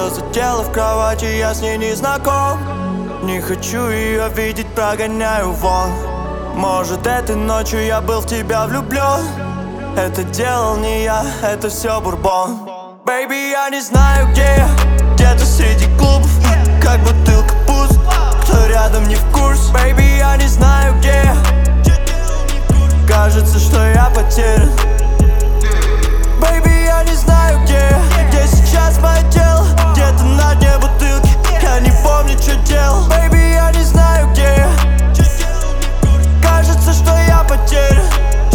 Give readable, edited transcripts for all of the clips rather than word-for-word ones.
Чё за тело в кровати, я с ней не знаком. Не хочу ее видеть, прогоняю вон. Может, этой ночью я был в тебя влюблен. Это делал не я, это все бурбон. Baby, я не знаю, где я. Где-то среди клубов, как бутылка пуст. Кто рядом, не в курс. Baby, я не знаю, где я. Кажется, что я потерян. Baby, я не знаю, где я. Где сейчас мое тело? Где-то на дне бутылки. Я не помню, что делал. Baby, я не знаю, где я. Кажется, что я потерян.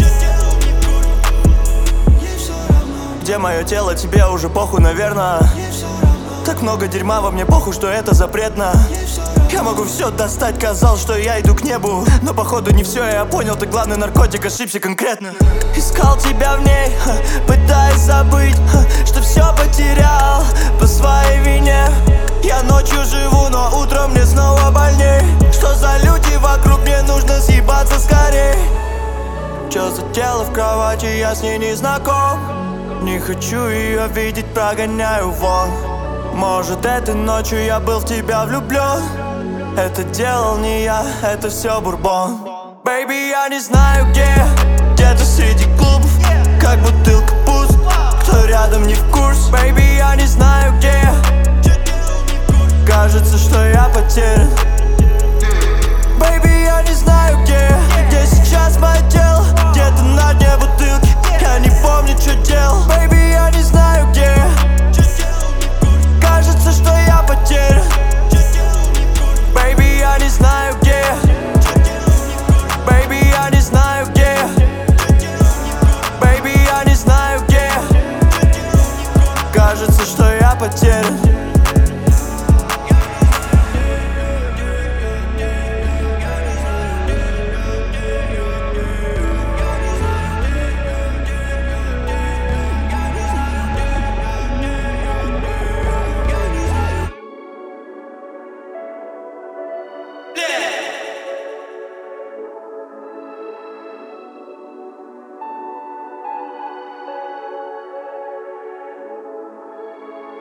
Где мое тело, тебе уже похуй, наверное. Так много дерьма во мне, похуй, что это запретно. Я могу все достать, казалось, что я иду к небу. Но походу не все, я понял, ты главный наркотик, ошибся конкретно. Искал тебя в ней, пытаясь забыть, что все потерял по своей вине. Я ночью живу, но утром мне снова больней. Что за люди вокруг, мне нужно съебаться скорей. Чё за тело в кровати, я с ней не знаком. Не хочу ее видеть, прогоняю вон. Может, этой ночью я был в тебя влюблен. Это делал не я, это все бурбон. Baby, я не знаю, где я. Где-то среди клубов, как бутылка пуст. Кто рядом, не в курс. Baby, я не знаю, где я.